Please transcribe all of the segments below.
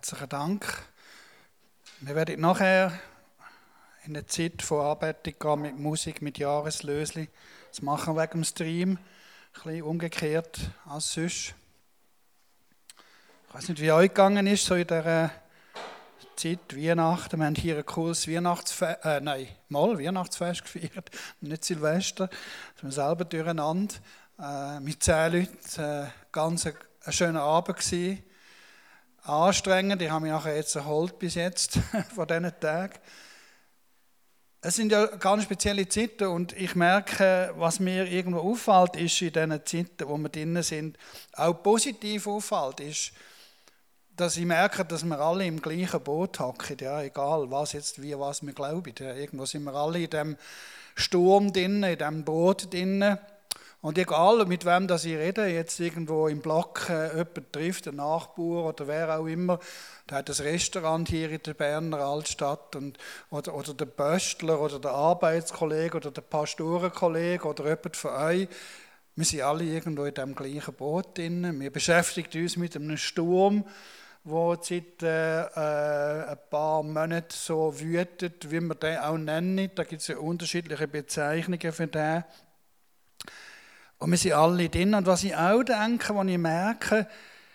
Herzlichen Dank. Wir werden nachher in eine Zeit von Anbetung gehen mit Musik, mit Jahreslösli. Das machen wir wegen dem Stream. Ein bisschen umgekehrt als sonst. Ich weiß nicht, wie euch gegangen ist, so in dieser Zeit, Weihnachten. Wir haben hier ein cooles Weihnachtsfest gefeiert, nicht Silvester. Das sind wir selber durcheinander. Mit 10 Leuten. Ganz ein schöner Abend gewesen. Anstrengend. Ich habe mich nachher jetzt erholt bis jetzt von diesen Tagen. Es sind ja ganz spezielle Zeiten und ich merke, was mir irgendwo auffällt, ist in diesen Zeiten, wo wir drin sind, auch positiv auffällt, ist, dass ich merke, dass wir alle im gleichen Boot hocken, ja, egal was jetzt, wie, was wir glauben. Ja, irgendwo sind wir alle in dem Sturm drin, in dem Boot drin. Und egal, mit wem das ich rede, jetzt irgendwo im Block jemand trifft, ein Nachbar oder wer auch immer, der hat ein Restaurant hier in der Berner Altstadt oder der Böstler oder der Arbeitskollege oder der Pastorenkollege oder jemand von euch. Wir sind alle irgendwo in dem gleichen Boot drin. Wir beschäftigen uns mit einem Sturm, der seit ein paar Monaten so wütet, wie man den auch nennen. Da gibt es ja unterschiedliche Bezeichnungen für den. Und wir sind alle drin. Und was ich auch denke, was ich merke,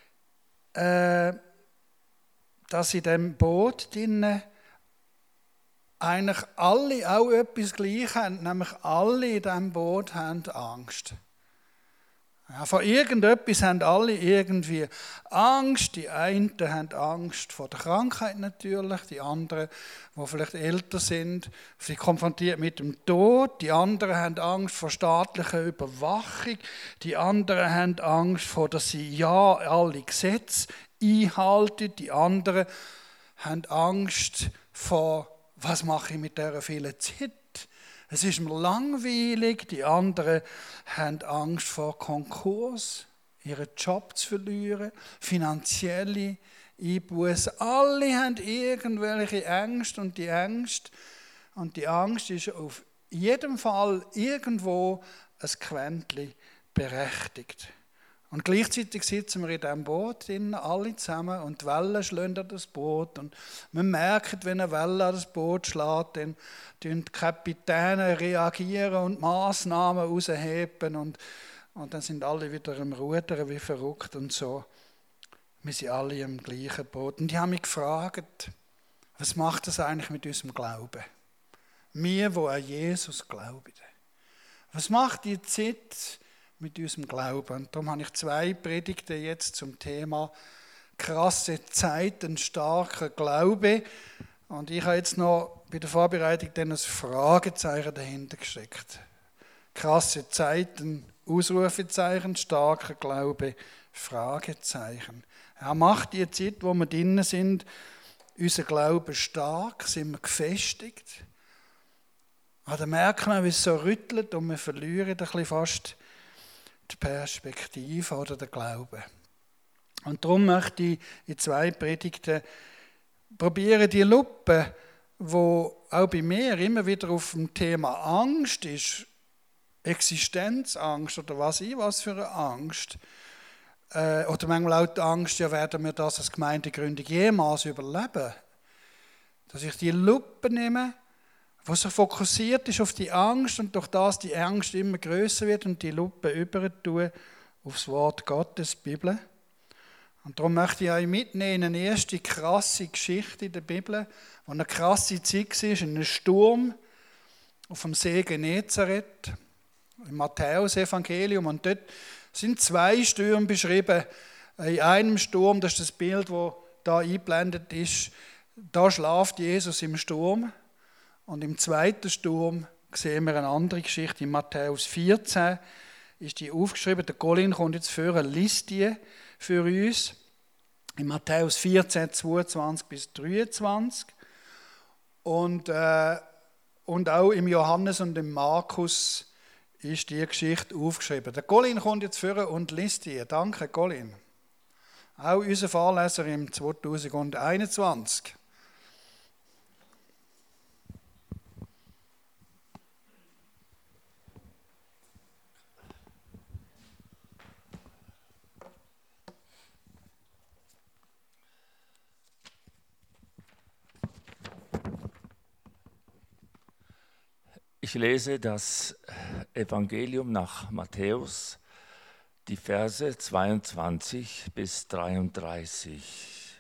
dass in diesem Boot drin eigentlich alle auch etwas Gleiches haben, nämlich alle in diesem Boot haben Angst. Ja, vor irgendetwas haben alle irgendwie Angst. Die einen haben Angst vor der Krankheit natürlich, die anderen, die vielleicht älter sind, vielleicht konfrontiert mit dem Tod. Die anderen haben Angst vor staatlicher Überwachung. Die anderen haben Angst vor, dass sie ja alle Gesetze einhalten. Die anderen haben Angst vor, was mache ich mit dieser vielen Zeit? Es ist mir langweilig, die anderen haben Angst vor Konkurs, ihren Job zu verlieren, finanzielle Einbußen. Alle haben irgendwelche Ängste und die Angst ist auf jeden Fall irgendwo ein Quäntchen berechtigt. Und gleichzeitig sitzen wir in diesem Boot drin, alle zusammen, und die Wellen schlagen an das Boot. Und man merkt, wenn eine Welle an das Boot schlägt, dann die Kapitäne reagieren und Massnahmen rausheben. Und dann sind alle wieder am Rudern wie verrückt und so. Wir sind alle im gleichen Boot. Und die haben mich gefragt, was macht das eigentlich mit unserem Glauben? Wir, die an Jesus glauben. Was macht die Zeit mit unserem Glauben? Und darum habe ich 2 Predigten jetzt zum Thema krasse Zeiten, starker Glaube. Und ich habe jetzt noch bei der Vorbereitung dann ein Fragezeichen dahinter gesteckt. Krasse Zeiten, Ausrufezeichen, starker Glaube, Fragezeichen. Ja, macht die Zeit, wo wir drinnen sind, unser Glaube stark? Sind wir gefestigt? Oder merken wir, wie es so rüttelt und wir verlieren ein bisschen fast die Perspektive oder den Glauben. Und darum möchte ich in 2 Predigten probieren, die Lupe, wo auch bei mir immer wieder auf dem Thema Angst ist, Existenzangst oder was für eine Angst, oder manchmal auch die Angst, ja, werden wir das als Gemeindegründung jemals überleben? Dass ich die Lupe nehme, wo so fokussiert ist auf die Angst und durch das die Angst immer größer wird und die Lupe über tue aufs Wort Gottes, die Bibel. Und darum möchte ich euch mitnehmen in eine erste krasse Geschichte in der Bibel, wo eine krasse Zeit war, in einem Sturm auf dem See Genezareth, im Matthäus-Evangelium. Und dort sind 2 Stürme beschrieben. In einem Sturm, das ist das Bild, das da eingeblendet ist, da schlaft Jesus im Sturm. Und im 2. Sturm sehen wir eine andere Geschichte. In Matthäus 14 ist die aufgeschrieben. Der Colin kommt jetzt für liest die für uns. In Matthäus 14, 22 bis 23. Und auch im Johannes und im Markus ist die Geschichte aufgeschrieben. Der Colin kommt jetzt für und liest die. Danke, Colin. Auch unser Vorleser im 2021. Ich lese das Evangelium nach Matthäus, die Verse 22 bis 33.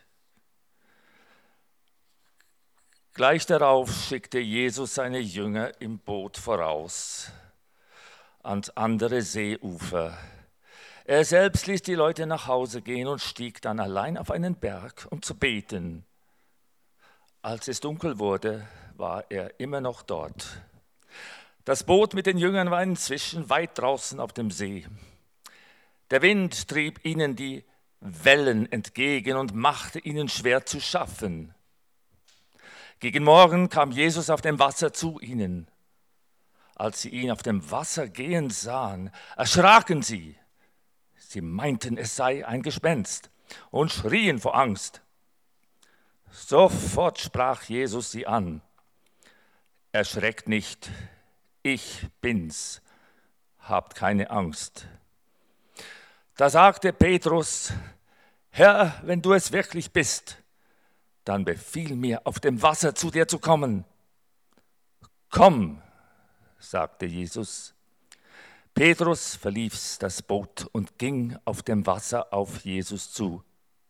Gleich darauf schickte Jesus seine Jünger im Boot voraus, ans andere Seeufer. Er selbst ließ die Leute nach Hause gehen und stieg dann allein auf einen Berg, um zu beten. Als es dunkel wurde, war er immer noch dort. Das Boot mit den Jüngern war inzwischen weit draußen auf dem See. Der Wind trieb ihnen die Wellen entgegen und machte ihnen schwer zu schaffen. Gegen Morgen kam Jesus auf dem Wasser zu ihnen. Als sie ihn auf dem Wasser gehen sahen, erschraken sie. Sie meinten, es sei ein Gespenst und schrien vor Angst. Sofort sprach Jesus sie an. Erschreckt nicht, ich bin's, habt keine Angst. Da sagte Petrus, Herr, wenn du es wirklich bist, dann befiehl mir, auf dem Wasser zu dir zu kommen. Komm, sagte Jesus. Petrus verließ das Boot und ging auf dem Wasser auf Jesus zu.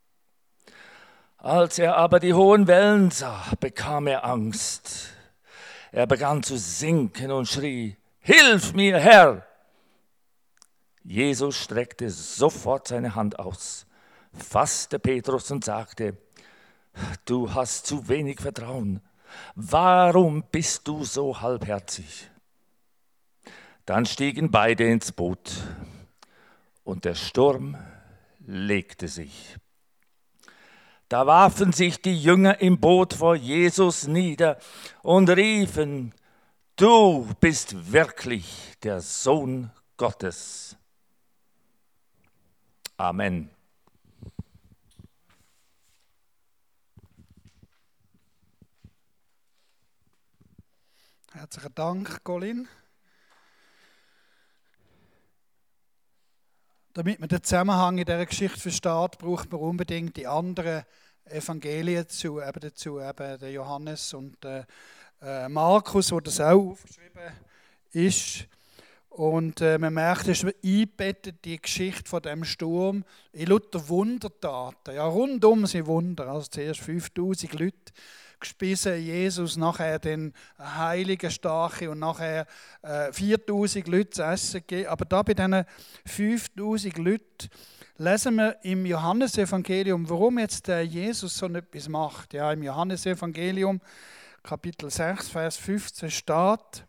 Als er aber die hohen Wellen sah, bekam er Angst. Er begann zu sinken und schrie, Hilf mir, Herr! Jesus streckte sofort seine Hand aus, fasste Petrus und sagte, Du hast zu wenig Vertrauen. Warum bist du so halbherzig? Dann stiegen beide ins Boot und der Sturm legte sich. Da warfen sich die Jünger im Boot vor Jesus nieder und riefen, Du bist wirklich der Sohn Gottes. Amen. Herzlichen Dank, Colin. Damit man den Zusammenhang in dieser Geschichte versteht, braucht man unbedingt die anderen Evangelien dazu, eben der Johannes und Markus, wo das auch aufgeschrieben ist. Und man merkt, es ist eingebettet, die Geschichte von dem Sturm in lauter Wundertaten. Ja, rundum sind Wunder. Also zuerst 5000 Leute gespissen, Jesus, nachher den Heiligen Starke und nachher 4000 Leute zu essen gegeben. Aber da bei diesen 5000 Leuten lesen wir im Johannesevangelium, warum jetzt der Jesus so etwas macht. Ja, im Johannesevangelium, Kapitel 6, Vers 15 steht,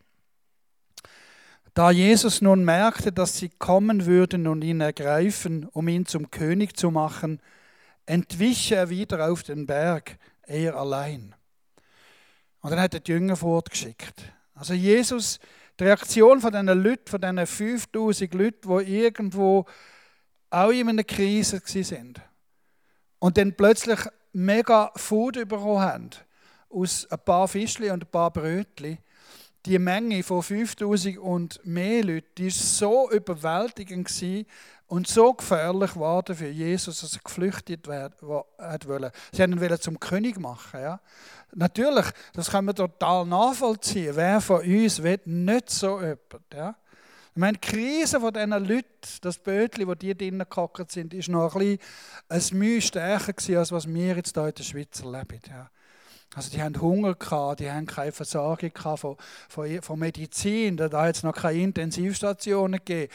da Jesus nun merkte, dass sie kommen würden und ihn ergreifen, um ihn zum König zu machen, entwich er wieder auf den Berg, er allein. Und dann hat er die Jünger fortgeschickt. Also Jesus, die Reaktion von diesen Leuten, von diesen 5000 Leuten, die irgendwo auch in einer Krise waren und dann plötzlich mega Food bekommen haben, aus ein paar Fischchen und ein paar Brötchen. Die Menge von 5000 und mehr Leuten, die war so überwältigend und so gefährlich geworden für Jesus, dass er geflüchtet wollte. Sie wollten ihn zum König machen. Ja. Natürlich, das können wir total nachvollziehen. Wer von uns will nicht so jemand? Ja. Ich meine, die Krise von diesen Leuten, das Bötchen, wo die drinnen gehockt sind, war noch ein Mühe stärker gewesen, als was wir jetzt hier in der Schweiz erleben. Ja. Also die haben Hunger gehabt, die haben keine Versorgung gehabt von Medizin, da hat es noch keine Intensivstationen gegeben.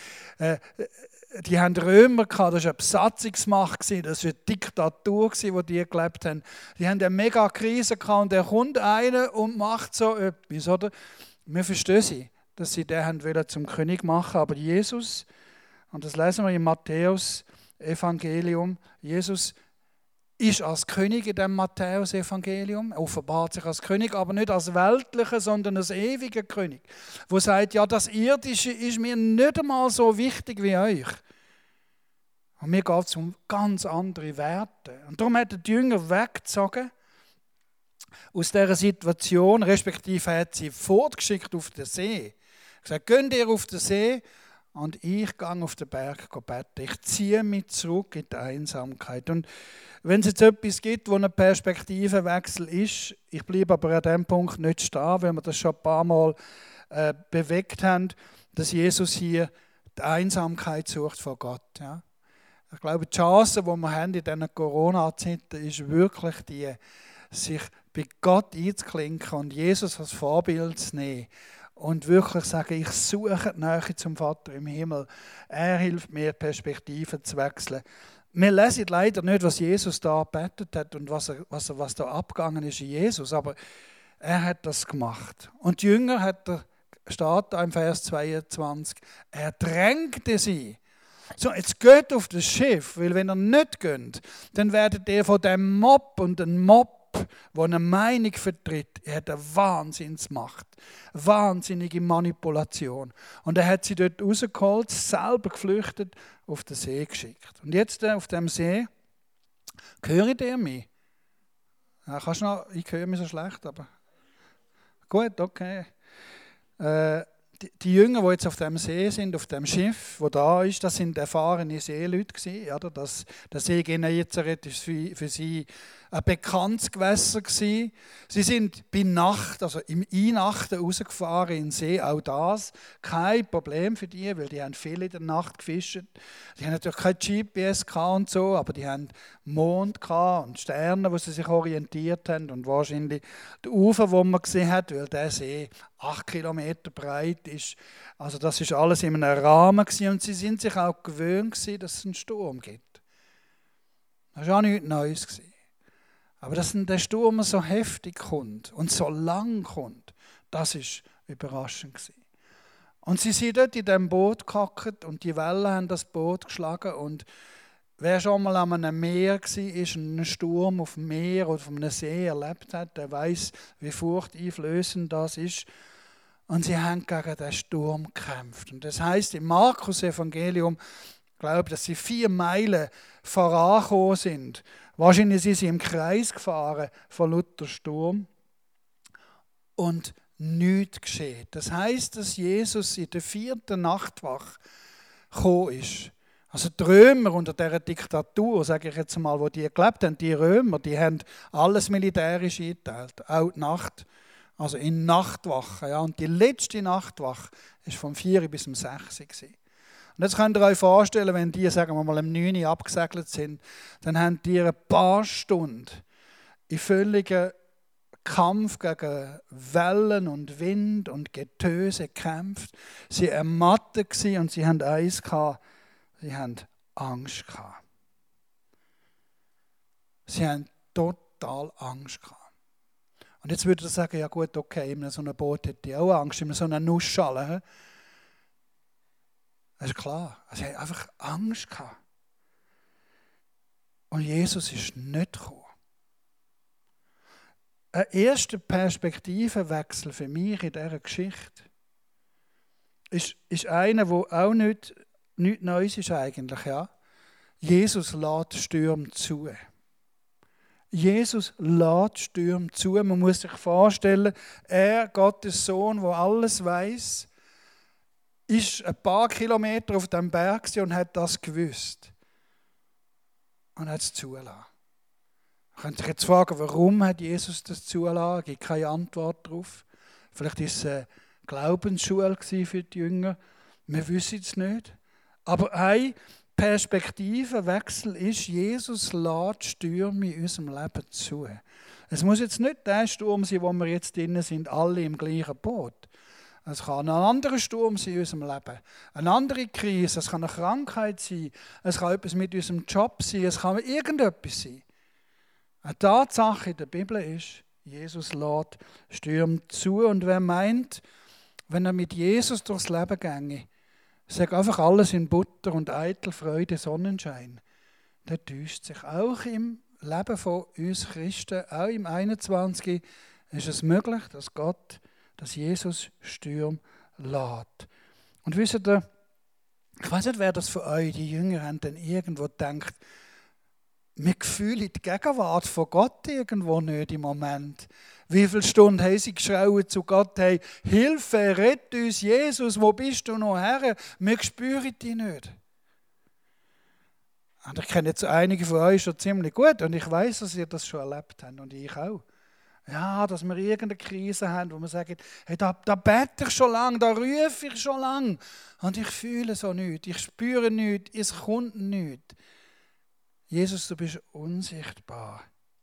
Die haben Römer gehabt, das war eine Besatzungsmacht, das war eine Diktatur, wo die gelebt haben. Die haben eine mega Krise gehabt und der kommt einer und macht so etwas, oder? Wir verstehen sie, dass sie den wollen zum König machen, aber Jesus, und das lesen wir im Matthäus-Evangelium, Jesus ist als König in dem Matthäus-Evangelium, offenbart sich als König, aber nicht als weltlicher, sondern als ewiger König, der sagt, ja, das Irdische ist mir nicht einmal so wichtig wie euch. Und mir geht es um ganz andere Werte. Und darum hat er die Jünger weggezogen aus dieser Situation, respektive hat sie fortgeschickt auf den See. Er hat gesagt, geht ihr auf den See, und ich gehe auf den Berg beten. Ich ziehe mich zurück in die Einsamkeit. Und wenn es jetzt etwas gibt, wo ein Perspektivenwechsel ist, ich bleibe aber an diesem Punkt nicht stehen, weil wir das schon ein paar Mal bewegt haben, dass Jesus hier die Einsamkeit sucht vor Gott. Ja. Ich glaube, die Chance, die wir haben in diesen Corona-Zeiten, ist wirklich die, sich bei Gott einzuklinken und Jesus als Vorbild zu nehmen. Und wirklich sagen, ich suche die Nähe zum Vater im Himmel. Er hilft mir, Perspektiven zu wechseln. Wir lesen leider nicht, was Jesus da gebetet hat und was da abgegangen ist in Jesus, aber er hat das gemacht. Und die Jünger steht da im Vers 22, er drängte sie. So, jetzt geht auf das Schiff, weil wenn ihr nicht geht, dann werdet ihr von dem Mob und ein Mob, der eine Meinung vertritt, er hat eine Wahnsinnsmacht, wahnsinnige Manipulation. Und er hat sie dort rausgeholt, selber geflüchtet, auf den See geschickt. Und jetzt auf dem See, hört ihr mich? Ja, ich höre mich so schlecht, aber gut, okay. Die Jünger, die jetzt auf dem See sind, auf dem Schiff, wo da ist, das sind erfahrene Seeleute gewesen, oder? Der See Genezareth ist für sie ein bekanntes Gewässer gewesen. Sie sind bei Nacht, also im Einnachten rausgefahren in den See, auch das kein Problem für die, weil die haben viel in der Nacht gefischt. Die haben natürlich kein GPS und so, aber die haben Mond und Sterne, wo sie sich orientiert haben und wahrscheinlich die Ufer, wo man gesehen hat, weil der See 8 Kilometer breit ist. Also das ist alles in einem Rahmen gewesen und sie sind sich auch gewöhnt gewesen, dass es einen Sturm gibt. Das war auch nichts Neues gewesen. Aber dass der Sturm so heftig kommt und so lang kommt, das ist überraschend gewesen. Und sie sind dort in diesem Boot gehockt und die Wellen haben das Boot geschlagen. Und wer schon mal an einem Meer war, einen Sturm auf dem Meer oder auf einem See erlebt hat, der weiß, wie furchteinflößend das ist. Und sie haben gegen den Sturm gekämpft. Und das heisst im Markus-Evangelium, ich glaube, dass sie 4 Meilen vorangekommen sind. Wahrscheinlich sind sie im Kreis gefahren von lauter Sturm. Und nichts geschehen. Das heisst, dass Jesus in der 4. Nachtwache gekommen ist. Also die Römer unter dieser Diktatur, sage ich jetzt mal, wo die gelebt haben, die Römer, die haben alles militärisch eingeteilt, auch die Nacht, also in Nachtwache. Ja. Und die letzte Nachtwache war vom 4 bis um 6 Uhr. Und jetzt könnt ihr euch vorstellen, wenn die, sagen wir mal, um 9 Uhr abgesegelt sind, dann haben die ein paar Stunden in völligen Kampf gegen Wellen und Wind und Getöse gekämpft. Sie waren ermattet und sie hatten eins gehabt, sie hatten Angst gehabt. Sie hatten total Angst gehabt. Und jetzt würde ich sagen, ja gut, okay, in so einem Boot hätte ich auch Angst, in so einer Nussschale. Das ist klar, sie hatten einfach Angst gehabt. Und Jesus ist nicht gekommen. Ein erster Perspektivenwechsel für mich in dieser Geschichte ist einer, wo auch nichts Neues ist eigentlich. Ja? Jesus lässt Stürme zu. Jesus lässt Stürme zu. Man muss sich vorstellen, er, Gottes Sohn, der alles weiß, ist ein paar Kilometer auf dem Berg und hat das gewusst. Und hat es zulassen. Man könnte sich jetzt fragen, warum hat Jesus das zulassen? Es gibt keine Antwort darauf. Vielleicht war es eine Glaubensschule für die Jünger. Wir wissen es nicht. Aber ein Perspektivenwechsel ist, Jesus lässt Stürme in unserem Leben zu. Es muss jetzt nicht der Sturm sein, wo wir jetzt drin sind, alle im gleichen Boot. Es kann ein anderer Sturm sein in unserem Leben, eine andere Krise, es kann eine Krankheit sein, es kann etwas mit unserem Job sein, es kann irgendetwas sein. Eine Tatsache in der Bibel ist, Jesus lässt Stürme zu und wer meint, wenn er mit Jesus durchs Leben ginge, sagt einfach alles in Butter und eitel Freude, Sonnenschein, der täuscht sich. Auch im Leben von uns Christen, auch im 21. ist es möglich, dass Jesus Stürme lässt. Und wisst ihr, ich weiß nicht, wer das von euch, die Jünger, haben denn irgendwo gedacht, wir fühlen die Gegenwart von Gott irgendwo nicht im Moment. Wie viele Stunden haben sie geschrien zu Gott, hey, Hilfe, rett uns, Jesus, wo bist du noch her? Wir spüren dich nicht. Und ich kenne jetzt einige von euch schon ziemlich gut und ich weiß, dass ihr das schon erlebt habt und ich auch. Ja, dass wir irgendeine Krise haben, wo wir sagen, hey, da bete ich schon lange, da rufe ich schon lange und ich fühle so nichts, ich spüre nichts, es kommt nichts. Jesus, du bist unsichtbar.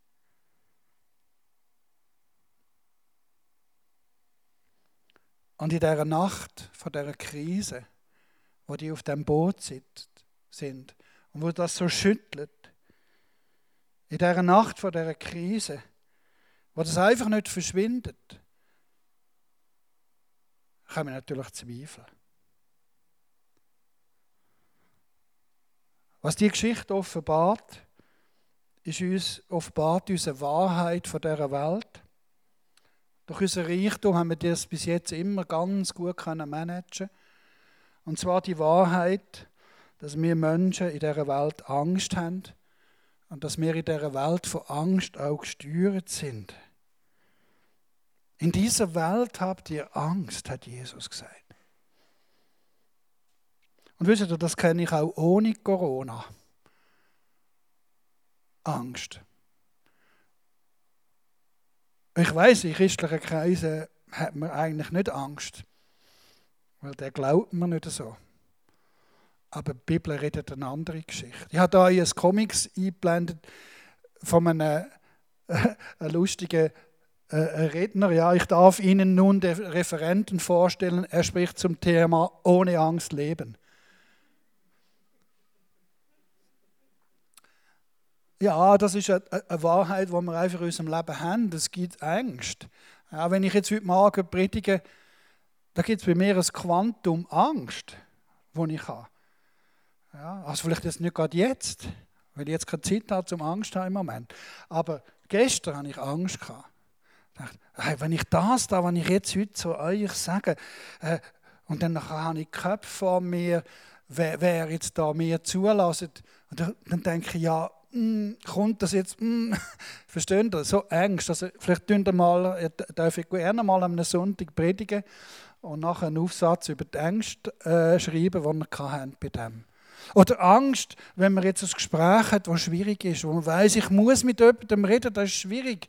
Und in dieser Nacht von dieser Krise, wo die auf dem Boot sind und wo das so schüttelt, in dieser Nacht von dieser Krise, wo das einfach nicht verschwindet, kann man natürlich zweifeln. Was die Geschichte offenbart, offenbart uns eine Wahrheit von dieser Welt. Durch unser Reichtum haben wir das bis jetzt immer ganz gut managen können. Und zwar die Wahrheit, dass wir Menschen in dieser Welt Angst haben und dass wir in dieser Welt von Angst auch gesteuert sind. In dieser Welt habt ihr Angst, hat Jesus gesagt. Und wisst ihr, das kenne ich auch ohne Corona. Angst. Ich weiss, in christlichen Kreisen hat man eigentlich nicht Angst, weil der glaubt man nicht so. Aber die Bibel redet eine andere Geschichte. Ich habe hier ein Comics eingeblendet von einem lustigen Redner. Ja, ich darf Ihnen nun den Referenten vorstellen. Er spricht zum Thema ohne Angst leben. Ja, das ist eine Wahrheit, die wir einfach in unserem Leben haben. Es gibt Angst. Ja, wenn ich jetzt heute Morgen predige, da gibt es bei mir ein Quantum Angst, das ich habe. Ja, also vielleicht jetzt nicht gerade jetzt, weil ich jetzt keine Zeit habe zum Angst haben im Moment. Aber gestern hatte ich Angst gehabt. Ich dachte, hey, wenn ich jetzt heute zu euch sage, und dann habe ich Köpfe vor mir, wer jetzt da mir zulässt, und dann denke ich, ja, kommt das jetzt, versteht ihr, so Angst. Also vielleicht darf ich gerne mal am Sonntag predigen und nachher einen Aufsatz über die Angst schreiben, die wir hatten bei dem. Oder Angst, wenn man jetzt ein Gespräch hat, das schwierig ist, wo man weiss, ich muss mit jemandem reden, das ist schwierig.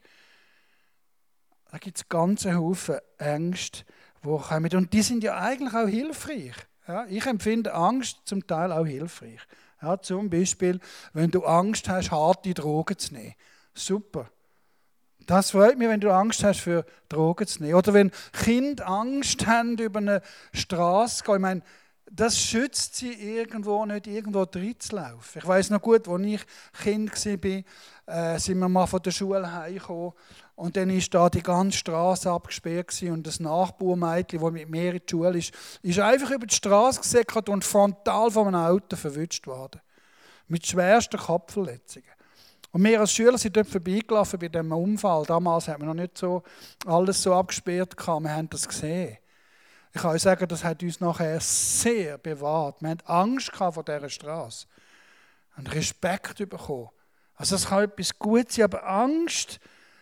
Da gibt es ganze Haufen Ängste, die kommen. Und die sind ja eigentlich auch hilfreich. Ja, ich empfinde Angst zum Teil auch hilfreich. Ja, zum Beispiel, wenn du Angst hast, harte Drogen zu nehmen. Super. Das freut mich, wenn du Angst hast, für Drogen zu nehmen. Oder wenn Kinder Angst haben, über eine Straße zu gehen. Ich meine, das schützt sie irgendwo nicht, irgendwo reinzulaufen. Ich weiss noch gut, als ich Kind war, sind wir mal von der Schule heimgekommen. Und dann war da die ganze Straße abgesperrt und das Nachbarmädchen, das mit mir in die Schule ist einfach über die Straße gesäckert und frontal von einem Auto verwünscht worden. Mit schwersten Kopfverletzungen. Und wir als Schüler sind dort vorbeigelaufen bei diesem Unfall. Damals hat man noch nicht so alles so abgesperrt gehabt. Wir haben das gesehen. Ich kann euch sagen, das hat uns nachher sehr bewahrt. Wir hatten Angst vor dieser Straße. Und Respekt bekommen. Also es kann etwas Gutes sein, aber Angst,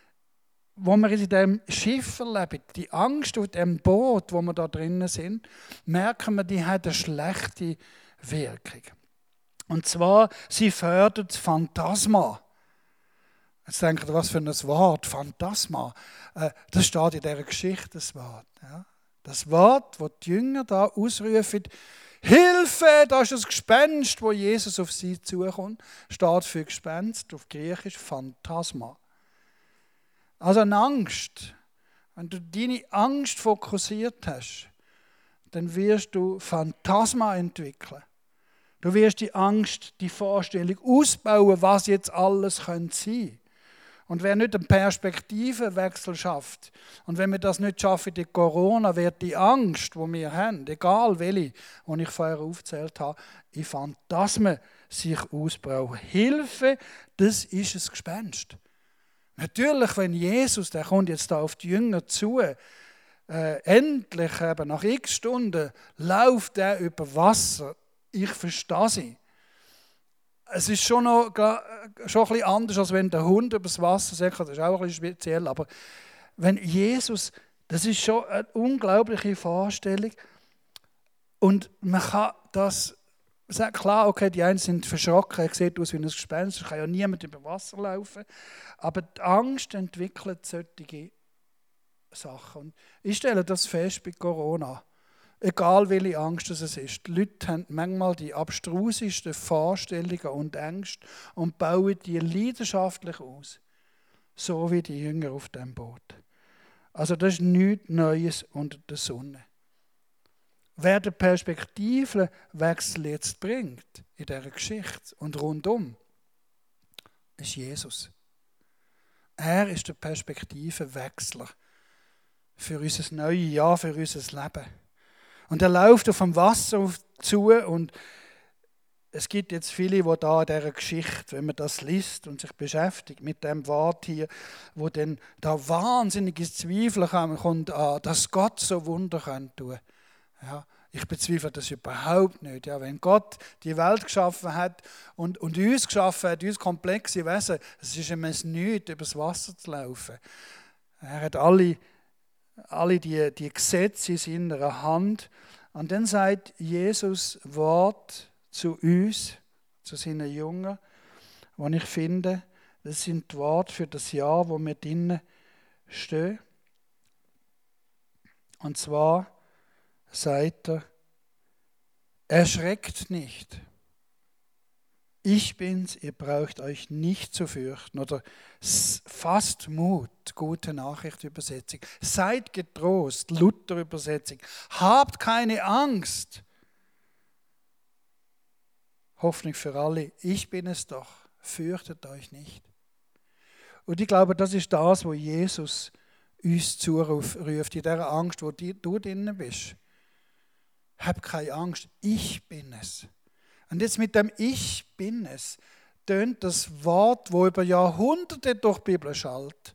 wo wir in diesem Schiff erleben, die Angst auf dem Boot, wo wir da drinnen sind, merken wir, die hat eine schlechte Wirkung. Und zwar, sie fördert das Phantasma. Jetzt denkt ihr, was für ein Wort, Phantasma. Das steht in dieser Geschichte, das Wort. Ja. Das Wort, das die Jünger da ausrufen, Hilfe, da ist ein Gespenst, wo Jesus auf sie zukommt, steht für Gespenst, auf Griechisch Phantasma. Also eine Angst. Wenn du deine Angst fokussiert hast, dann wirst du Phantasma entwickeln. Du wirst die Angst, die Vorstellung ausbauen, was jetzt alles sein könnte. Und wer nicht einen Perspektivenwechsel schafft, und wenn wir das nicht schaffen in Corona, wird die Angst, die wir haben, egal welche, die ich vorher aufgezählt habe, in Phantasmen sich ausbauen. Hilfe, das ist ein Gespenst. Natürlich, wenn Jesus, der kommt jetzt da auf die Jünger zu, endlich eben nach x Stunden läuft er über Wasser. Ich verstehe sie. Es ist schon ein bisschen anders, als wenn der Hund über das Wasser säckert. Das ist auch ein bisschen speziell. Aber wenn Jesus, das ist schon eine unglaubliche Vorstellung. Und man kann das sagt klar, okay, die einen sind verschrocken, er sieht aus wie ein Gespenst, es kann ja niemand über Wasser laufen. Aber die Angst entwickelt solche Sachen. Und ich stelle das fest bei Corona. Egal welche Angst es ist. Die Leute haben manchmal die abstrusesten Vorstellungen und Ängste und bauen die leidenschaftlich aus. So wie die Jünger auf dem Boot. Also das ist nichts Neues unter der Sonne. Wer den Perspektivenwechsel jetzt bringt in dieser Geschichte und rundum, ist Jesus. Er ist der Perspektivenwechsler für unser neues Jahr, für unser Leben. Und er läuft auf dem Wasser zu und es gibt jetzt viele, die da in dieser Geschichte, wenn man das liest und sich beschäftigt mit dem Wort hier, wo dann da wahnsinniges Zweifel kommt, dass Gott so Wunder tun kann. Ja, ich bezweifle das überhaupt nicht. Ja, wenn Gott die Welt geschaffen hat und uns geschaffen hat, uns komplexe Wesen, es ist ihm nichts, übers Wasser zu laufen. Er hat alle die Gesetze in seiner Hand. Und dann sagt Jesus Wort zu uns, zu seinen Jüngern, wo ich finde, das sind die Worte für das Jahr, wo wir drinnen stehen. Und zwar sagt er, erschreckt nicht. Ich bin's, ihr braucht euch nicht zu fürchten. Oder fasst Mut, gute Nachricht Übersetzung. Seid getrost, Luther Übersetzung. Habt keine Angst. Hoffnung für alle, ich bin es doch. Fürchtet euch nicht. Und ich glaube, das ist das, was Jesus uns zuruft, in dieser Angst, wo du drin bist. Hab keine Angst, ich bin es. Und jetzt mit dem Ich bin es tönt das Wort, wo über Jahrhunderte durch die Bibel schallt.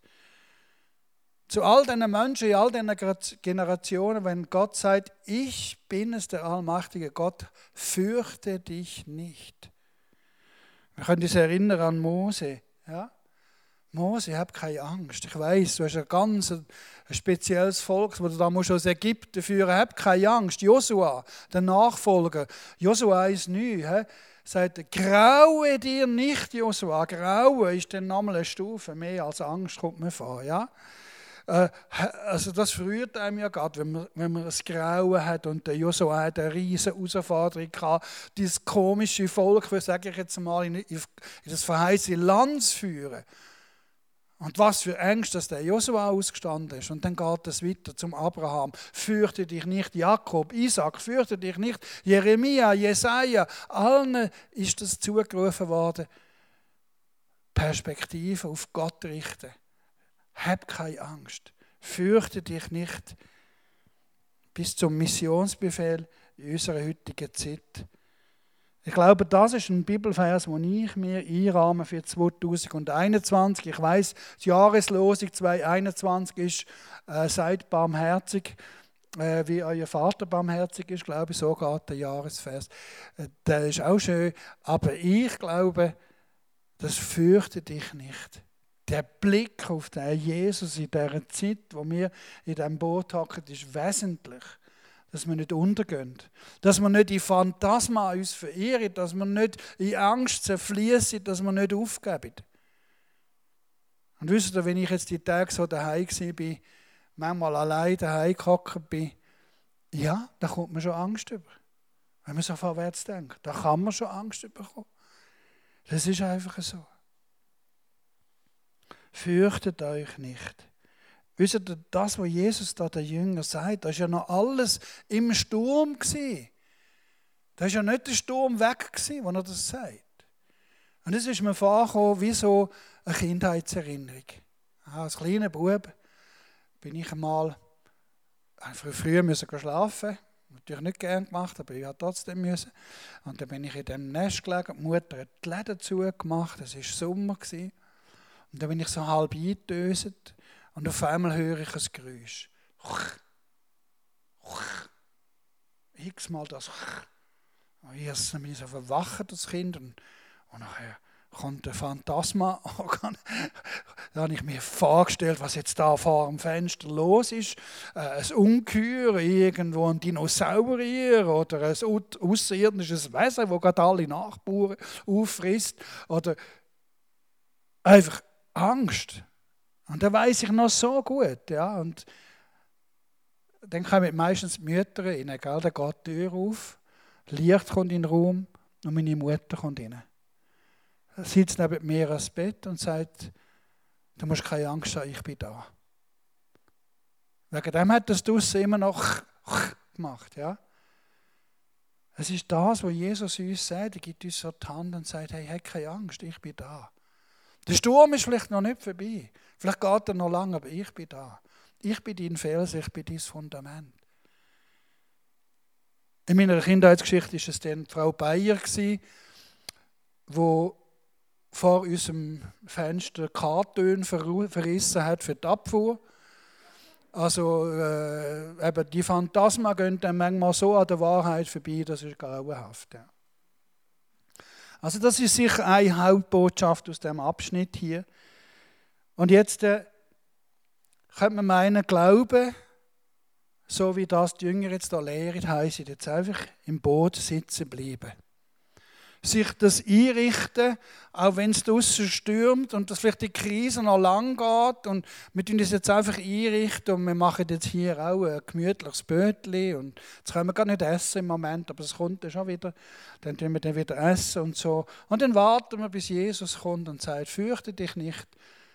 Zu all diesen Menschen, in all diesen Generationen, wenn Gott sagt, ich bin es, der allmächtige Gott, fürchte dich nicht. Wir können uns erinnern an Mose. Ja? Mose, hab keine Angst. Ich weiss, du hast ein spezielles Volk, das du da musst aus Ägypten führen. Hab keine Angst. Josua, der Nachfolger. Josua 1,9 sagt, graue dir nicht, Josua. Graue ist dann nochmal eine Stufe mehr als Angst, kommt mir vor. Ja? Also das früht einem ja gerade, wenn man das Grauen hat und der Josua hat eine riesige Herausforderung gehabt, dieses komische Volk, sage ich jetzt mal, in das verheißene Land zu führen. Und was für Ängste, dass der Josua ausgestanden ist. Und dann geht es weiter zum Abraham. Fürchte dich nicht, Jakob, Isaac, fürchte dich nicht, Jeremia, Jesaja. Allen ist das zugerufen worden. Perspektive auf Gott richten. Hab keine Angst. Fürchte dich nicht. Bis zum Missionsbefehl in unserer heutigen Zeit. Ich glaube, das ist ein Bibelvers, den ich mir einrahme für 2021. Ich weiss, die Jahreslosung 2021 ist, seid barmherzig, wie euer Vater barmherzig ist, glaube ich, so geht der Jahresvers. Der ist auch schön, aber ich glaube, das fürchte dich nicht. Der Blick auf den Jesus in dieser Zeit, wo wir in diesem Boot hocken, ist wesentlich. Dass wir nicht untergehen. Dass wir nicht in Phantasma uns verirren. Dass wir nicht in Angst zerfließen. Dass wir nicht aufgeben. Und wisst ihr, wenn ich jetzt die Tage so daheim war, manchmal allein daheim gehockt bin, ja, da kommt mir schon Angst über. Wenn man so vorwärts denkt, da kann man schon Angst bekommen. Das ist einfach so. Fürchtet euch nicht. Wisst ihr, das, was Jesus da den Jüngern sagt, das war ja noch alles im Sturm. Da war ja nicht der Sturm weg, als er das sagt. Und das ist mir vorgekommen wie so eine Kindheitserinnerung. Als kleiner Bub bin ich einmal früh schlafen. Natürlich nicht gern gemacht, aber ich musste trotzdem müssen. Und dann bin ich in dem Nest gelegen. Die Mutter hat die Läden zugemacht. Es war Sommer. Und dann bin ich so halb eingedöset. Und auf einmal höre ich ein Geräusch. X-mal das. Und ich bin so verwacht, das Kind. Und nachher kommt ein Phantasma. Da habe ich mir vorgestellt, was jetzt da vor dem Fenster los ist. Ein Ungeheuer, irgendwo ein Dinosaurier oder ein außerirdisches Wesen, das gerade alle Nachbarn auffrisst. Oder einfach Angst. Und da weiß ich noch so gut. Ja. Und dann kommen meistens die Mütter rein. Gell? Da geht die Tür auf, Licht kommt in den Raum und meine Mutter kommt rein. Sie sitzt neben mir ans Bett und sagt, du musst keine Angst haben, ich bin da. Wegen dem hat das draussen immer noch gemacht. Ja? Es ist das, was Jesus uns sagt. Er gibt uns so die Hand und sagt, hey, hab keine Angst, ich bin da. Der Sturm ist vielleicht noch nicht vorbei. Vielleicht geht er noch lange, aber ich bin da. Ich bin dein Fels, ich bin dein Fundament. In meiner Kindheitsgeschichte war es dann Frau Bayer, die vor unserem Fenster Kartone verrissen hat für die Abfuhr. Also eben die Phantasmen gehen dann manchmal so an der Wahrheit vorbei, das ist grauenhaft. Ja. Also das ist sicher eine Hauptbotschaft aus dem Abschnitt hier. Und jetzt könnte man meinen, Glauben, so wie das die Jünger jetzt hier lehren, heisst jetzt einfach im Boot sitzen bleiben. Sich das einrichten, auch wenn es draussen stürmt und dass vielleicht die Krise noch lang geht und wir tun das jetzt einfach einrichten und wir machen jetzt hier auch ein gemütliches Bötli und jetzt können wir gar nicht essen im Moment, aber es kommt dann schon wieder, dann tun wir dann wieder essen und so und dann warten wir, bis Jesus kommt und sagt, fürchte dich nicht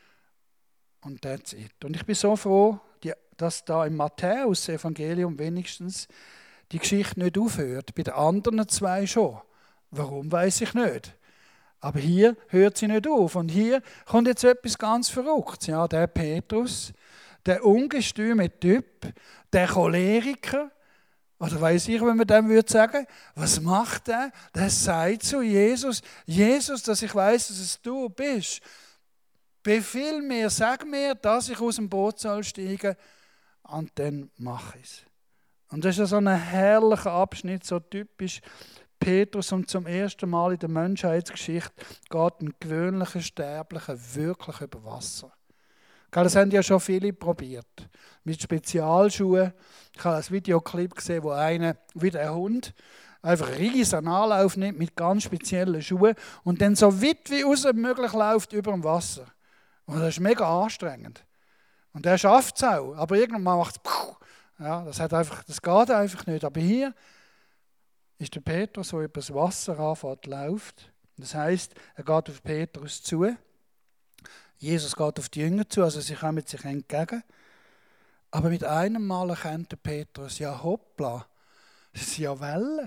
und that's it. Und ich bin so froh, dass da im Matthäus-Evangelium wenigstens die Geschichte nicht aufhört, bei den anderen zwei schon. Warum, weiß ich nicht. Aber hier hört sie nicht auf. Und hier kommt jetzt etwas ganz Verrücktes. Ja, der Petrus, der ungestüme Typ, der Choleriker, oder weiß ich, wenn man dem würde sagen, was macht der? Der sagt zu Jesus, Jesus, dass ich weiß, dass es du bist. Befiehl mir, sag mir, dass ich aus dem Boot soll steigen, und dann mache ich es. Und das ist ja so ein herrlicher Abschnitt, so typisch Petrus, und zum ersten Mal in der Menschheitsgeschichte geht ein gewöhnlicher Sterblicher wirklich über Wasser. Das haben ja schon viele probiert. Mit Spezialschuhen. Ich habe ein Videoclip gesehen, wo einer, wie der Hund, einfach einen riesen Anlauf nimmt mit ganz speziellen Schuhen und dann so weit wie aus möglich läuft über dem Wasser. Und das ist mega anstrengend. Und er schafft es auch, aber irgendwann macht es ja, das geht einfach nicht. Aber hier ist der Petrus, der über das Wasser anfängt, läuft. Das heisst, er geht auf Petrus zu. Jesus geht auf die Jünger zu, also sie kommen sich entgegen. Aber mit einem Mal erkennt der Petrus, ja hoppla, das sind ja Wellen.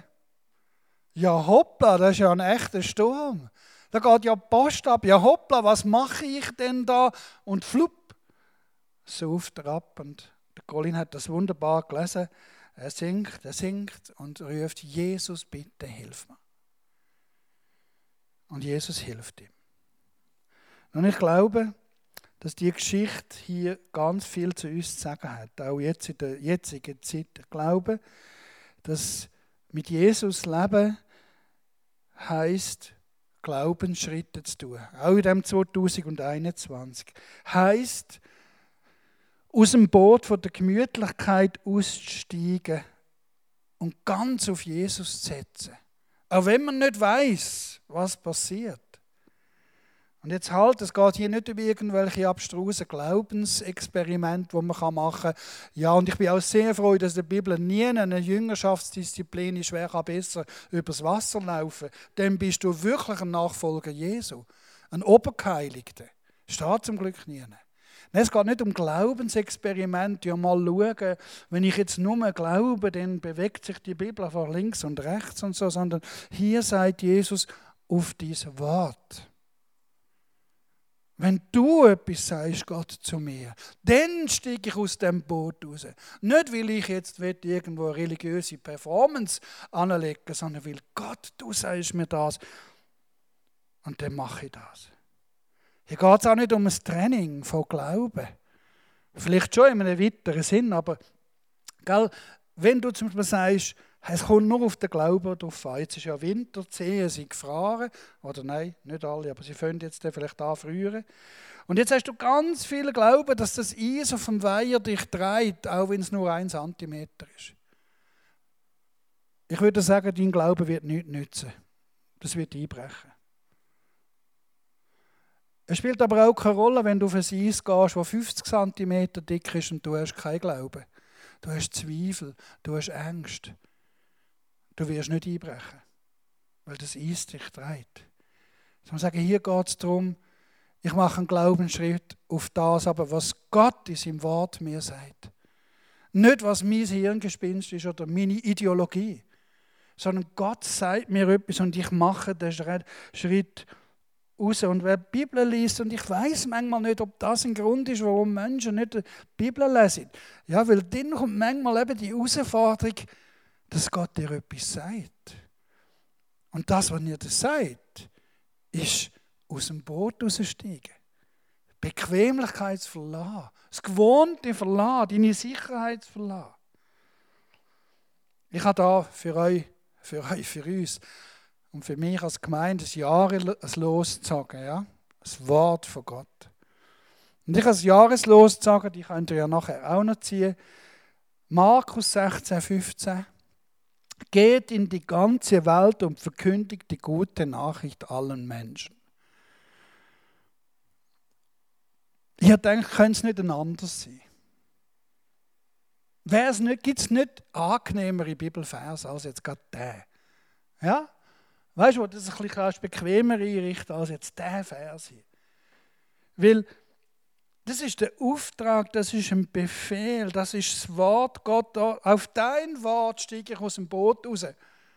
Ja hoppla, das ist ja ein echter Sturm. Da geht ja die Post ab. Ja hoppla, was mache ich denn da? Und flupp, sauft er ab. Und der Colin hat das wunderbar gelesen. Er singt und ruft, Jesus, bitte hilf mir. Und Jesus hilft ihm. Und ich glaube, dass die Geschichte hier ganz viel zu uns zu sagen hat, auch jetzt in der jetzigen Zeit. Ich glaube, dass mit Jesus leben heisst, Glaubensschritte zu tun. Auch in dem 2021. Heisst, aus dem Boot von der Gemütlichkeit auszusteigen und ganz auf Jesus zu setzen. Auch wenn man nicht weiss, was passiert. Und jetzt halt, es geht hier nicht über irgendwelche abstrusen Glaubensexperimente, die man machen kann. Ja, und ich bin auch sehr froh, dass in der Bibel nie eine Jüngerschaftsdisziplin ist, wer kann besser übers Wasser laufen. Dann bist du wirklich ein Nachfolger Jesu. Ein Obergeheiligter. Steht zum Glück nie. Es geht nicht um Glaubensexperimente, ja mal schauen, wenn ich jetzt nur glaube, dann bewegt sich die Bibel von links und rechts und so, sondern hier sagt Jesus auf dieses Wort. Wenn du etwas sagst, Gott zu mir, dann steige ich aus dem Boot raus. Nicht, weil ich jetzt irgendwo eine religiöse Performance anlegen, sondern weil Gott, du sagst mir das. Und dann mache ich das. Hier geht es auch nicht um ein Training von Glauben. Vielleicht schon in einem weiteren Sinn, aber gell, wenn du zum Beispiel sagst, Es kommt nur auf den Glauben drauf an. Jetzt ist ja Winter, die Seen sind gefroren. Oder nein, nicht alle, aber sie fangen jetzt vielleicht an früher. Und jetzt hast du ganz viel Glauben, dass das Eis auf dem Weiher dich trägt, auch wenn es nur 1 Zentimeter ist. Ich würde sagen, dein Glaube wird nichts nützen. Das wird einbrechen. Es spielt aber auch keine Rolle, wenn du auf ein Eis gehst, das 50 cm dick ist und du hast keinen Glauben. Du hast Zweifel, du hast Angst. Du wirst nicht einbrechen, weil das Eis dich trägt. Ich sage, hier geht es darum, ich mache einen Glaubensschritt auf das, aber was Gott in seinem Wort mir sagt. Nicht, was mein Hirngespinst ist oder meine Ideologie, sondern Gott sagt mir etwas und ich mache den Schritt raus. Und wer die Bibel liest, und ich weiß manchmal nicht, ob das ein Grund ist, warum Menschen nicht die Bibel lesen. Ja, weil dann kommt manchmal eben die Herausforderung, dass Gott dir etwas sagt. Und das, was er dir sagt, ist aus dem Boot raussteigen. Bequemlichkeit zu verlassen. Das Gewohnte verlassen, deine Sicherheit zu verlassen. Ich habe da für uns und für mich als Gemeinde ein Jahreslos gezogen. Ja? Das Wort von Gott. Und ich als Jahreslos gezogen, die könnt ihr ja nachher auch noch ziehen. Markus 16, 15. Geht in die ganze Welt und verkündigt die gute Nachricht allen Menschen. Ich denke, könnte es nicht anders sein. Gibt es nicht angenehmere Bibelverse als jetzt gerade der? Ja? Weißt du, wo das ein bisschen bequemer einrichten als jetzt der Vers hier? Weil das ist der Auftrag, das ist ein Befehl, das ist das Wort Gott. Auf dein Wort steige ich aus dem Boot raus.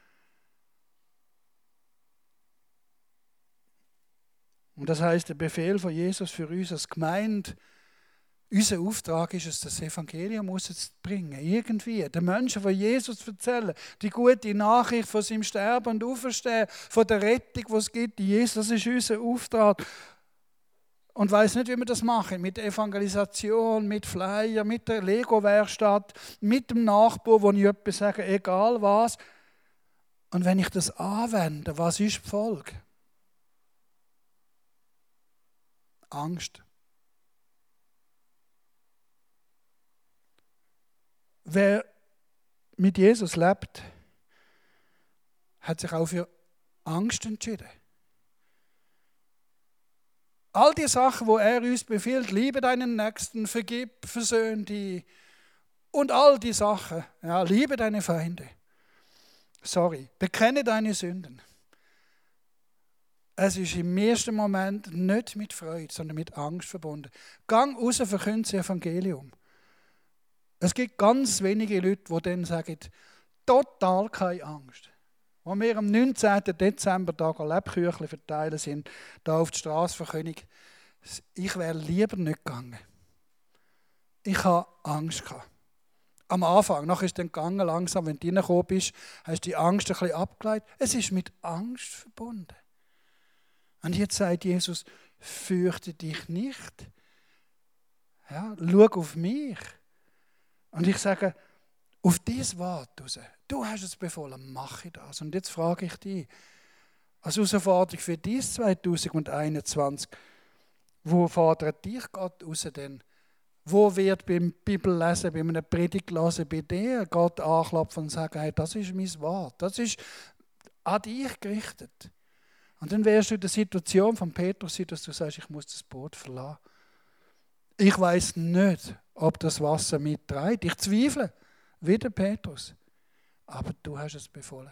Und das heißt, der Befehl von Jesus für uns als Gemeinde, unser Auftrag ist es, das Evangelium rauszubringen. Irgendwie. Den Menschen von Jesus erzählen. Die gute Nachricht von seinem Sterben und Auferstehen, von der Rettung, die es gibt in Jesus, das ist unser Auftrag. Und weiss nicht, wie wir das machen. Mit Evangelisation, mit Flyer, mit der Lego-Werkstatt, mit dem Nachbar, wo ich etwas sage, egal was. Und wenn ich das anwende, was ist die Folge? Angst. Wer mit Jesus lebt, hat sich auch für Angst entschieden. All die Sachen, wo er uns befiehlt, liebe deinen Nächsten, vergib, versöhn die und all die Sachen, ja, liebe deine Feinde. Bekenne deine Sünden. Es ist im ersten Moment nicht mit Freude, sondern mit Angst verbunden. Gang raus, verkünde das Evangelium. Es gibt ganz wenige Leute, die dann sagen, total keine Angst. Als wir am 19. Dezember da Lebkuchen verteilen sind, da auf die Straße verkündigt, ich wäre lieber nicht gegangen. Ich hatte Angst. Am Anfang, nachher ist es dann gegangen, langsam, wenn du reingekommen bist, hast du die Angst ein bisschen abgeleitet. Es ist mit Angst verbunden. Und jetzt sagt Jesus, fürchte dich nicht. Ja, schau auf mich. Und ich sage, auf dieses Wort raus. Du hast es befohlen, mache das. Und jetzt frage ich dich, als Herausforderung für dies 2021, wo fordert dich Gott raus denn? Wo wird beim Bibellesen, bei einem Predigtlesen bei dir Gott anklopfen und sagen, hey, das ist mein Wort, das ist an dich gerichtet. Und dann wärst du in der Situation von Petrus, dass du sagst, ich muss das Boot verlassen. Ich weiß nicht, ob das Wasser mitträgt. Ich zweifle, wie der Petrus. Aber du hast es befohlen.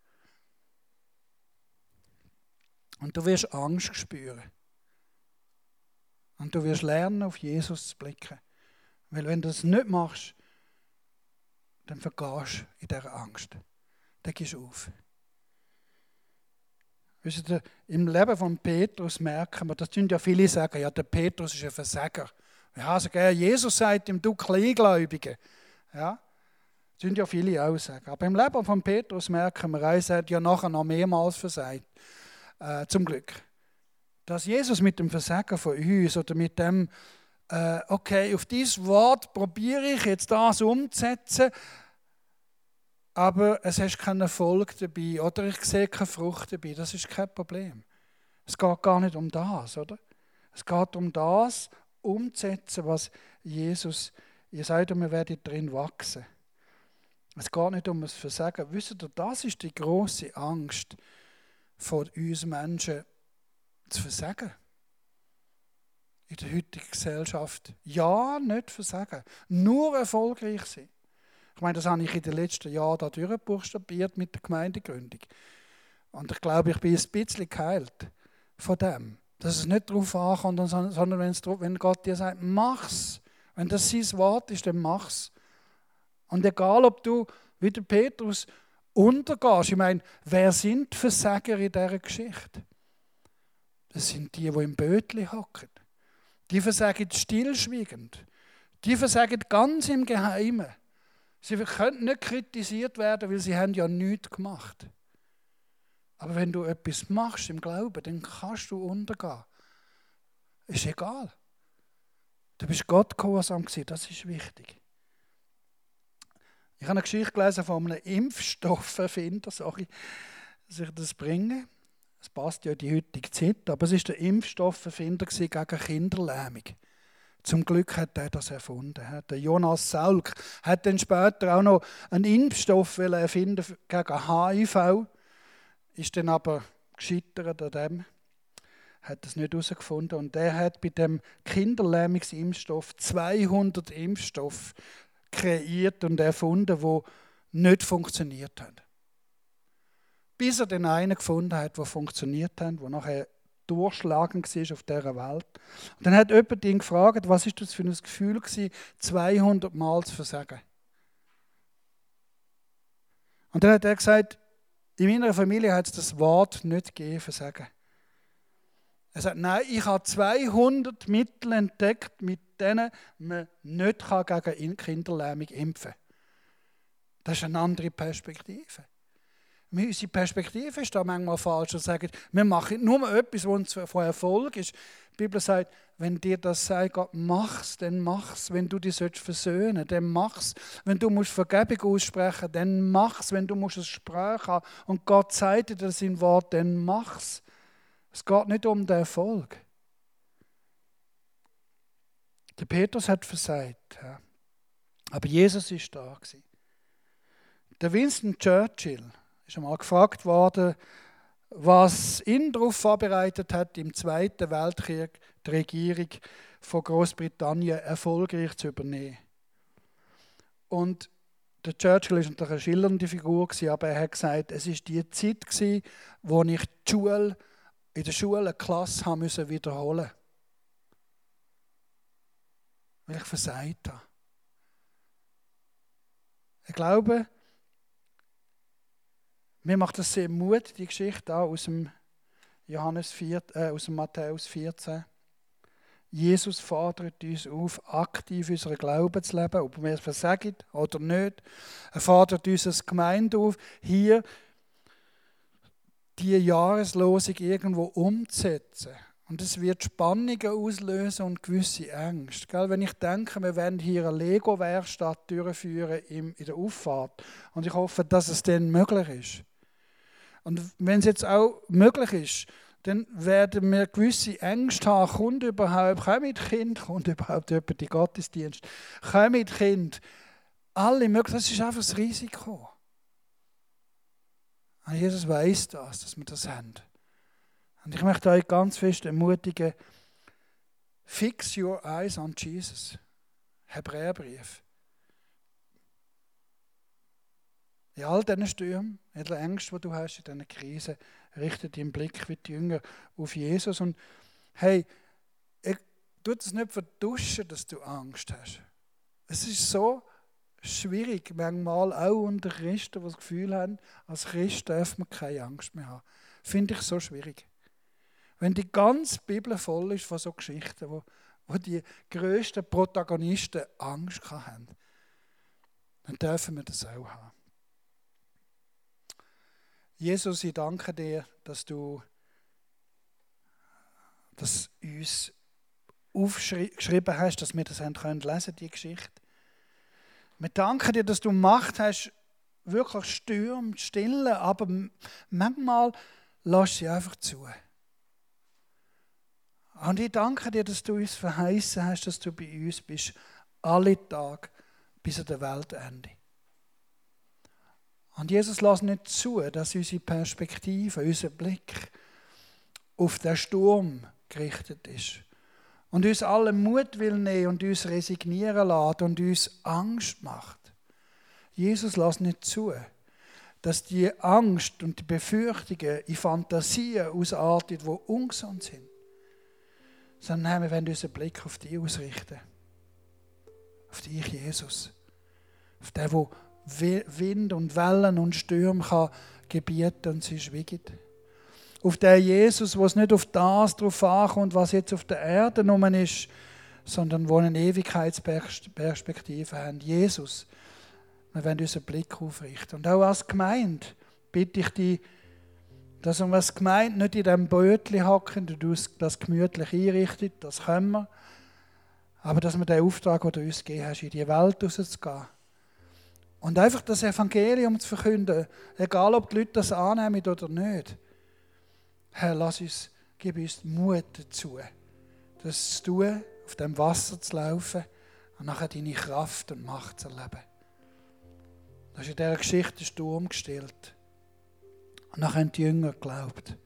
Und du wirst Angst spüren. Und du wirst lernen, auf Jesus zu blicken. Weil wenn du das nicht machst, dann vergehst du in dieser Angst. Dann gehst du auf. Wisst ihr, im Leben von Petrus merken wir, das tun ja viele sagen, ja, der Petrus ist ein Versager. Ja, also, Jesus sagt ihm, du Kleingläubige. Ja, das tun ja viele auch sagen. Aber im Leben von Petrus merken wir, er hat ja nachher noch mehrmals versagt. Zum Glück. Dass Jesus mit dem Versagen von uns oder mit dem, okay, auf dieses Wort probiere ich jetzt das umzusetzen, aber es hast keinen Erfolg dabei oder ich sehe keine Frucht dabei. Das ist kein Problem. Es geht gar nicht um das, oder? Es geht um das, umzusetzen, was Jesus, ihr sagt, wir werden drin wachsen. Es geht nicht um das Versagen. Wisst ihr, das ist die grosse Angst von uns Menschen, zu versagen. In der heutigen Gesellschaft. Ja, nicht versagen. Nur erfolgreich sein. Ich meine, das habe ich in den letzten Jahren da durchbuchstabiert mit der Gemeindegründung. Und ich glaube, ich bin ein bisschen geheilt von dem. Dass es nicht darauf ankommt, sondern wenn Gott dir sagt, mach's. Wenn das sein Wort ist, dann mach's. Und egal, ob du, wie der Petrus, untergehst. Ich meine, wer sind die Versager in dieser Geschichte? Das sind die im Bötli hocken. Die versagen stillschweigend. Die versagen ganz im Geheimen. Sie können nicht kritisiert werden, weil sie haben ja nichts gemacht. Aber wenn du etwas machst im Glauben, dann kannst du untergehen. Ist egal. Du bist Gott gehorsam gewesen, das ist wichtig. Ich habe eine Geschichte gelesen von einem Impfstofferfinder, sorry, dass ich das bringe. Es passt ja in die heutige Zeit, aber es war der Impfstofferfinder gegen Kinderlähmung. Zum Glück hat er das erfunden. Der Jonas Salk hat dann später auch noch einen Impfstoff erfinden gegen HIV, ist dann aber gescheitert an dem, hat es nicht herausgefunden. Und er hat bei dem Kinderlähmungsimpfstoff 200 Impfstoffe kreiert und erfunden, die nicht funktioniert haben. Bis er den einen gefunden hat, der funktioniert hat, der nachher durchschlagend war auf dieser Welt. Und dann hat jemand ihn gefragt, was ist das für ein Gefühl gewesen, 200 Mal zu versagen. Und dann hat er gesagt, in meiner Familie hat es das Wort nicht gegeben, versagen. Er sagt, nein, ich habe 200 Mittel entdeckt, mit denen man nicht gegen Kinderlähmung impfen kann. Das ist eine andere Perspektive. Unsere Perspektive ist da manchmal falsch und sagen, wir machen nur etwas, was uns von Erfolg ist. Die Bibel sagt, wenn dir das sagt, Gott, mach's, dann mach's. Wenn du dich versöhnen sollst, dann mach's. Wenn du Vergebung aussprechen musst, dann mach's. Wenn du ein Gespräch haben und Gott sagt dir das in Wort, dann mach's. Es geht nicht um den Erfolg. Der Petrus hat versagt, ja. Aber Jesus war da. Der Winston Churchill ist einmal gefragt worden, was ihn darauf vorbereitet hat, im Zweiten Weltkrieg die Regierung von Großbritannien erfolgreich zu übernehmen. Und der Churchill war natürlich eine schillernde Figur, aber er hat gesagt, es war die Zeit, wo ich in der Schule eine Klasse wiederholen musste. Weil ich versagt habe. Ich glaube, mir macht das sehr Mut, die Geschichte aus dem aus dem Matthäus 14. Jesus fordert uns auf, aktiv unseren Glauben zu leben, ob wir es versagen oder nicht. Er fordert uns als Gemeinde auf, hier die Jahreslosung irgendwo umzusetzen. Und es wird Spannungen auslösen und gewisse Ängste. Wenn ich denke, wir werden hier eine Lego-Werkstatt durchführen in der Auffahrt und ich hoffe, dass es dann möglich ist. Und wenn es jetzt auch möglich ist, dann werden wir gewisse Ängste haben. Kommen mit Kind, kommt überhaupt jemand in den Gottesdienst, kommen mit Kind. Alle möglichen, das ist einfach das Risiko. Und Jesus weiss das, dass wir das haben. Und ich möchte euch ganz fest ermutigen, fix your eyes on Jesus. Hebräerbrief. In all diesen Stürmen, in den Ängsten, die du hast, in diesen Krisen, richte deinen Blick wie die Jünger auf Jesus. Und hey, tu es nicht vertuschen, dass du Angst hast. Es ist so schwierig, manchmal auch unter Christen, die das Gefühl haben, als Christ darf man keine Angst mehr haben. Finde ich so schwierig. Wenn die ganze Bibel voll ist von so Geschichten, wo die grössten Protagonisten Angst hatten, dann dürfen wir das auch haben. Jesus, ich danke dir, dass du das uns aufgeschrieben hast, dass wir das lesen können, die Geschichte. Wir danken dir, dass du Macht hast, wirklich Stürme, Stille, aber manchmal lässt sie einfach zu. Und ich danke dir, dass du uns verheißen hast, dass du bei uns bist, alle Tage bis an der Weltende. Und Jesus lässt nicht zu, dass unsere Perspektive, unser Blick auf den Sturm gerichtet ist. Und uns allen Mut will nehmen und uns resignieren lässt und uns Angst macht. Jesus lässt nicht zu, dass die Angst und die Befürchtungen in Fantasien ausarten, die ungesund sind. Sondern wir wollen unseren Blick auf dich ausrichten. Auf dich, Jesus. Auf den, der Wind und Wellen und Stürme kann gebieten und sie schweigen. Auf den Jesus, wo es nicht auf das drauf ankommt, was jetzt auf der Erde nur ist, sondern wo eine Ewigkeitsperspektive haben. Jesus, wir wollen unseren Blick aufrichten. Und auch als Gemeinde bitte ich dich, dass wir als Gemeinde nicht in diesem Bötchen hocken und das gemütlich einrichtet, das können wir. Aber dass wir den Auftrag, den du uns gegeben hast, in die Welt rauszugehen. Und einfach das Evangelium zu verkünden, egal ob die Leute das annehmen oder nicht. Herr, gib uns Mut dazu, das zu tun, auf dem Wasser zu laufen und nachher deine Kraft und Macht zu erleben. Du hast in dieser Geschichte den Sturm gestillt. Und nachher haben die Jünger geglaubt.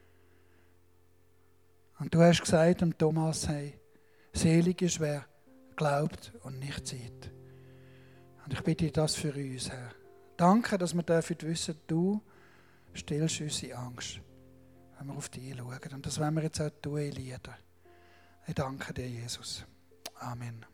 Und du hast gesagt dem Thomas, hey, selig ist, wer glaubt und nicht sieht. Und ich bitte das für uns, Herr. Danke, dass wir dürfen wissen, du stillst unsere Angst, wenn wir auf dich schauen. Und das wollen wir jetzt auch tun in Liedern. Ich danke dir, Jesus. Amen.